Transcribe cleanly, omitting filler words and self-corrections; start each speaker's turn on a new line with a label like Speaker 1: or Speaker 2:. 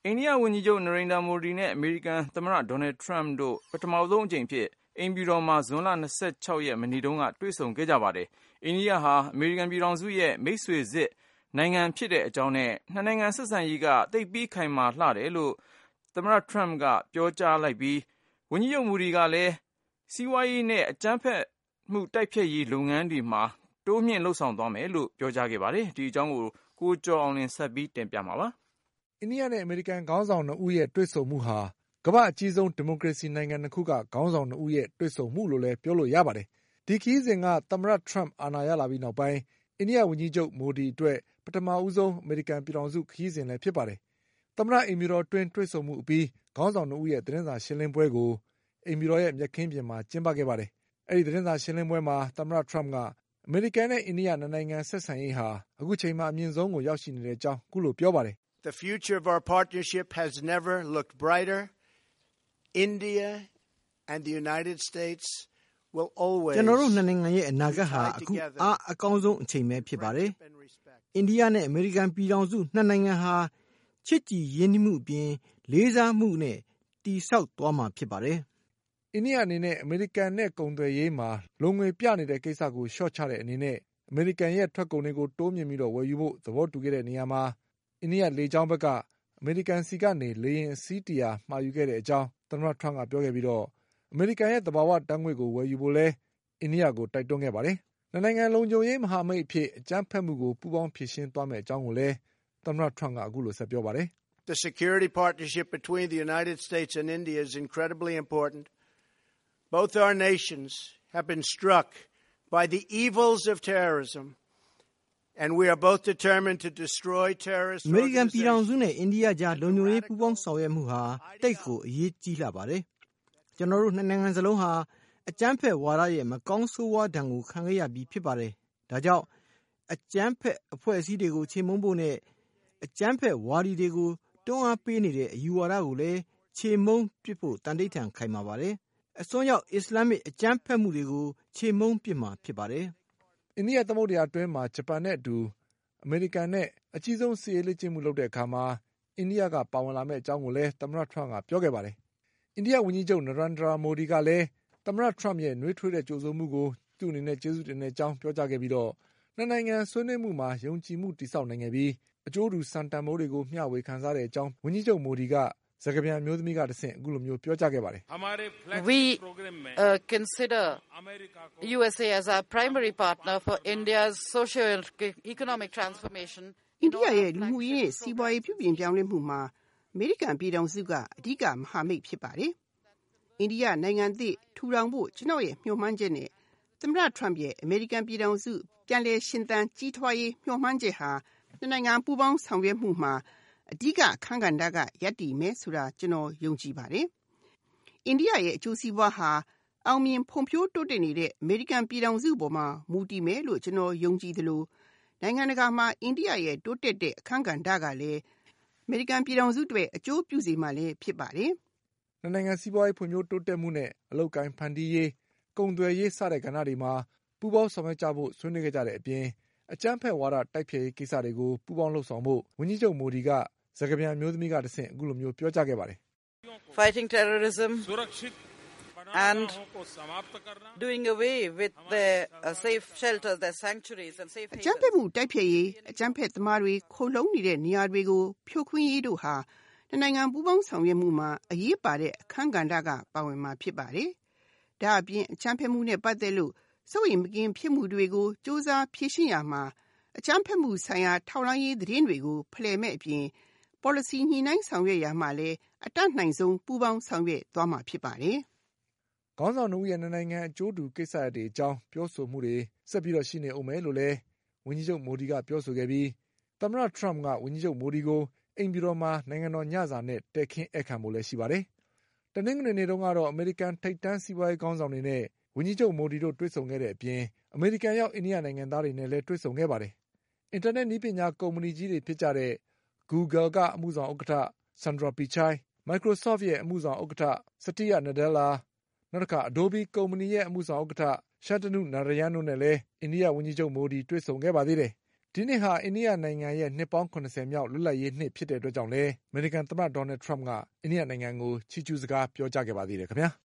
Speaker 1: အိန္ဒိယဝန်ကြီးချုပ်နရိန္ဒာမိုဒီနဲ့အမေရိကန်သမ္မတဒေါ်နယ်ထရမ့်တို့ပထမဆုံးအကြိမ်အဖြစ်အိမ်ဖြူတော်မှာဇွန်လ26ရက်မနေ့တုန်းကတွေ့ဆုံခဲ့ကြပါတယ်။အိန္ဒိယဟာအမေရိကန်ပြည်ထောင်စုရဲ့မိတ်ဆွေစစ်နိုင်ငံဖြစ်တဲ့အကြောင်းနဲ့နှစ်နိုင်ငံဆက်ဆံရေးကသိပ်ပြီးခိုင်မာလှတယ်လို့သမ္မတထရမ့်ကပြောကြားလိုက်ပြီးဝန်ကြီးချုပ်မိုဒီကလည်းစီးပွားရေးနဲ့အကြမ်းဖက်မှုတိုက်ဖျက်ရေးလုပ်ငန်းတွေမှာတိုးမြင့်လှုပ်ဆောင်သွားမယ်လို့ပြောကြားခဲ့ပါတယ်။ဒီအကြောင်းကိုကျော်အောင်လင်းဆက်ပြီးတင်ပြမှာပါ
Speaker 2: ။အိန္ဒိယနဲ့အမေရိကန်ခေါင်းဆောင်နှစ်ဦးရဲ့တွေ့ဆုံမှုဟာကမ္ဘာ့အကြီးဆုံးဒီမိုကရေစီနိုင်ငံနှစ်ခုကခေါင်းဆောင်နှစ်ဦးရဲ့တွေ့ဆုံမှုလို့လည်းပြောလို့ရပါတယ်။ဒီခရီးစဉ်ကသမ္မတထရမ့်အာဏာရလာပြီးနောက်ပိုင်းအိန္ဒိယဝန်ကြီးချုပ်မိုဒီအတွက်ပထမဦးဆုံးအမေရိကန်ပြည်ထောင်စုခရီးစဉ်လည်းဖြစ်ပါတယ်။သမ္မတအိမ်ဖြူတော်တွင်တွေ့ဆုံမှုအပြီးခေါင်းဆောင်နှစ်ဦးရဲ့သတင်းစာရှင်းလင်းပွဲကိုအိမ်ဖြူတော်ရဲ့မြက်ခင်းပြင်မှာကျင်းပခဲ့ပါတယ်။အဲဒီသတင်းစာရှင်းလင်းပွဲမှာသမ္မတထရမ့်ကအမေရိကန်နဲ့အိန္ဒိယနှစ်နိုင်ငံဆက်ဆံရေးဟာအခုချိန်မှာအမြင့်ဆုံးကိုရောက်ရှိနေတဲ့အကြောင်းအခုလိုပြောပါတယ်
Speaker 3: ။ The future of our partnership has never looked brighter. India and the United States will always
Speaker 4: ကျွန်တော်တို့နှစ်နိုင်ငံရဲ့အနာဂတ်ဟာအခုအကောင်းဆုံးအချိန်ပဲဖြစ်ပါတယ်။အိန္ဒိယနဲ့အမေရိကန်ပြည်ထောင်စုနှစ်နိုင်ငံဟာချစ်ကြည်ရင်းနှီးမှုအပြင်လေးစားမှုနဲ့တည်ဆောက်သွားမှာဖြစ်ပါတယ်
Speaker 2: ။အိန္ဒိယအနေနဲ့အမေရိကန်နဲ့ကုန်သွယ်ရေးမှာလုံငွေပြနေတဲ့ကိစ္စကိုလျှော့ချတဲ့အနေနဲ့အမေရိကန်ရဲ့ထွက်ကုန်တွေကိုတိုးမြင့်ပြီးဝယ်ယူဖို့သဘောတူခဲ့တဲ့နေရာမှာအိန္ဒိယလေကြောင်းဘက်ကအမေရိကန်စီကနေလေယာဉ်အစီး100မှာယူခဲ့တဲ့အကြောင်းသမ္မတထရမ့်ကပြောခဲ့ပြီးအမေရိကန်ရဲ့သဘာဝဓာတ်ငွေ့ကိုဝယ်ယူဖို့လည်းအိန္ဒိယကိုတိုက်တွန်းခဲ့ပါတယ်။နှစ်နိုင်ငံလုံခြုံရေးမဟာမိတ်အဖြစ်အကြမ်းဖက်မှုကိုပူးပေါင်းဖြေရှင်းသွားမယ့်အကြောင်းကိုလည်းသမ္မတထရမ့်ကအခုလိုဆက်ပြောပါတယ်
Speaker 3: ။ The security partnership between the United States and India is incredibly important. Both our nations have been struck by the evils of terrorism.And we are both determined to destroy terrorist organizations.
Speaker 4: အမေရိကန်ပြည်ထောင်စုနဲ့အိန္ဒိယကြားလုံခြုံရေးပူးပေါင်းဆောင်ရွက်မှုဟာတိတ်ကိုအရေးကြီးလာပါတယ်။ကျွန်တော်တို့နှစ်နိုင်ငံစလုံးဟာအကြမ်းဖက်ဝါဒရဲ့မကောင်းဆိုးဝါးဒဏ်ကိုခံခဲ့ရပြီးဖြစ်ပါတယ်။ဒါကြောင့်အကြမ်းဖက်အဖွဲ့အစည်းတွေကိုချေမှုန်းဖို့နဲ့အကြမ်းဖက်ဝါဒီတွေကိုတွန်းအားပေးနေတဲ့အယူဝါဒကိုလည်းချေမှုန်းပစ်ဖို့တန်တိတ်ထန်ခိုင်မာပါတယ်။အစွန်းရောက်အစ္စလာမစ်အကြမ်းဖက်မှုတွေကိုချေမှုန်းပစ်မှာဖြစ်ပါတယ်
Speaker 2: ။အိန္ဒိယသမုဒ္ဒရာအတွင်းမှာဂျပန်နဲ့အတူအမေရိကန်နဲ့အကြီးဆုံးစစ်ရေးလေ့ကျင့်မှုလုပ်တဲ့အခါမှာအိန္ဒိယကပါဝင်လာမယ့်အကြောင်းကိုလည်းသမ္မတထရမ့်ကပြောခဲ့ပါတယ်။အိန္ဒိယဝန်ကြီးချုပ်နရိန္ဒရာမိုဒီကလည်းသမ္မတထရမ့်ရဲ့နှွေးထွေးတဲ့ကြိုဆိုမှုကိုသူ့အနေနဲ့ကျေးဇူးတင်တဲ့အကြောင်းပြောကြားခဲ့ပြီးနှစ်နိုင်ငံဆွေးနွေးမှုမှာယုံကြည်မှုတည်ဆောက်နိုင်ခဲ့ပြီးအကျိုးတူစံတန်ဖိုးတွေကိုမျှဝေခံစားတဲ့အကြောင်းဝန်ကြီးချုပ်မိုဒီကစကားပြန်မျိုးသမီးကတဆင့်အခုလိုမျိုးပြောကြားခဲ့ပါတယ်
Speaker 5: ။ We consider USA as our primary partner for India's socio-economic transformation.
Speaker 6: အိန္ဒိယရဲ့လူမှုရေးနဲ့စီးပွားရေးပြုပြင်ပြောင်းလဲမှုမှာအမေရိကန်ပြည်ထောင်စုကအဓိကမဟာမိတ်ဖြစ်ပါတယ်။အိန္ဒိယနိုင်ငံသစ်ထူထောင်ဖို့ကျွန်တော်ရဲ့မျှော်မှန်းချက်နဲ့သမ္မတထရမ့်ရဲ့အမေရိကန်ပြည်ထောင်စုပြန်လည်ရှင်သန်ကြီးထွားရေးမျှော်မှန်းချက်ဟာနှစ်နိုင်ငံပူးပေါင်းဆောင်ရွက်မှုမှာအဓိကအခန်းကဏ္ဍကရပ်တည်မယ်ဆိုတာကျွန်တော်ယုံကြည်ပါတယ်။အိန္ဒိယရဲ့အကျိုးစီးပွားဟာအောင်မြင်ဖွံ့ဖြိုးတိုးတက်နေတဲ့အမေရိကန်ပြည်ထောင်စုပေါ်မှာမူတည်မယ်လို့ကျွန်တော်ယုံကြည်သလိုနိုင်ငံတကာမှာအိန္ဒိယရဲ့တိုးတက်တဲ့အခန်းကဏ္ဍကလည်းအမေရိကန်ပြည်ထောင်စုတွေအကျိုးပြုစေမှာလည်းဖြစ်ပါတယ်
Speaker 2: ။နှစ်နိုင်ငံစီးပွားရေးဖွံ့ဖြိုးတိုးတက်မှုနဲ့အလုပ်ကိုင်ဖန်တီးရေးကုန်သွယ်ရေးစတဲ့ကဏ္ဍတွေမှာပူးပေါင်းဆောင်ရွက်ကြဖို့ဆွေးနွေးခဲ့ကြတဲ့အပြင်အကြမ်းဖက်ဝါဒတိုက်ဖျက်ရေးကိစ္စတွေကိုပူးပေါင်းလှုပ်ဆောင်ဖို့ဝန်ကြီးချုပ်မိုဒီကစကားပြန်မျိုးသမီးကတဆင့်အခုလိုမျိုးပြောကြားခဲ့ပါတယ်
Speaker 5: ။ Fighting terrorism and doing away with the safe shelters, the sanctuaries and safe havens.
Speaker 6: အကြမ်းဖက်မှုတိုက်ဖျက်ရေးအကြမ်းဖက်သမားတွေခိုလုံနေတဲ့နေရာတွေကိုဖြိုခွင်းရေးတို့ဟာနိုင်ငံပူးပေါင်းဆောင်ရွက်မှုမှာအရေးပါတဲ့အခန်းကဏ္ဍကပါဝင်မှာဖြစ်ပါတယ်။ဒါအပြင်အကြမ်းဖက်မှုနဲ့ပတ်သက်လို့စိုးရိမ်မကင်းဖြစ်မှုတွေကိုစ조사ဖြေရှင်းရမှာအကြမ်းဖက်မှုဆိုင်ရာထောက်လှမ်းရေးသတင်းတွေကိုဖလှယ်မဲ့အပြင် policy ညှိနှိုင်းဆောင်ရွက်ရမှာလည်းအတတ်နိုင်ဆုံးပူးပေါင်းဆောင်ရွက်သွားမှာဖြစ်ပါတယ်
Speaker 2: ။ခေါင်းဆောင်တို့ရဲ့နိုင်ငံအကျိုးတူကိစ္စရပ်တွေအကြောင်းပြောဆိုမှုတွေဆက်ပြီးရှိနေအောင်မယ်လို့လည်းဝန်ကြီးချုပ်မိုဒီကပြောဆိုခဲ့ပြီးသမ္မတထရမ့်ကဝန်ကြီးချုပ်မိုဒီကိုအိမ်ဖြူတော်မှာနိုင်ငံတော်ညစာနဲ့တည်ခင်းဧည့်ခံဖို့လည်းရှိပါတယ်။တနင်္ဂနွေနေ့တုန်းကတော့အမေရိကန်ထိပ်တန်းစီးပွားရေးခေါင်းဆောင်တွေနဲ့ဝန်ကြီးချုပ်မိုဒီတို့တွေ့ဆုံခဲ့တဲ့အပြင်အမေရိကန်ရောက်အိန္ဒိယနိုင်ငံသားတွေနဲ့လည်းတွေ့ဆုံခဲ့ပါတယ်။အင်တာနက်နည်းပညာကုမ္ပဏီကြီးတွေဖြစ်ကြတဲ့ Google ကအမှုဆောင်ဥက္ကဋ္ဌ Sundar Pichai, Microsoft ရဲ့အမှုဆောင်ဥက္ကဋ္ဌ Satya Nadella, နောက်တစ်ခါ Adobe ကုမ္ပဏီရဲ့အမှုဆောင်ဥက္ကဋ္ဌ Shantanu Narayan တို့နဲ့လည်းအိန္ဒိယဝန်ကြီးချုပ်မိုဒီတွေ့ဆုံခဲ့ပါသေးတယ်။ဒီနှစ်ဟာအိန္ဒိယနိုင်ငံရဲ့နှစ်ပေါင်း70မြောက်လွတ်လပ်ရေးနှစ်ဖြစ်တဲ့အတွက်ကြောင့်လည်းအမေရိကန်သမ္မတဒေါ်နယ်ထရမ့်ကအိန္ဒိယနိုင်ငံကိုချီးကျူးစကားပြောကြားခဲ့ပါသေးတယ်ခင်ဗျာ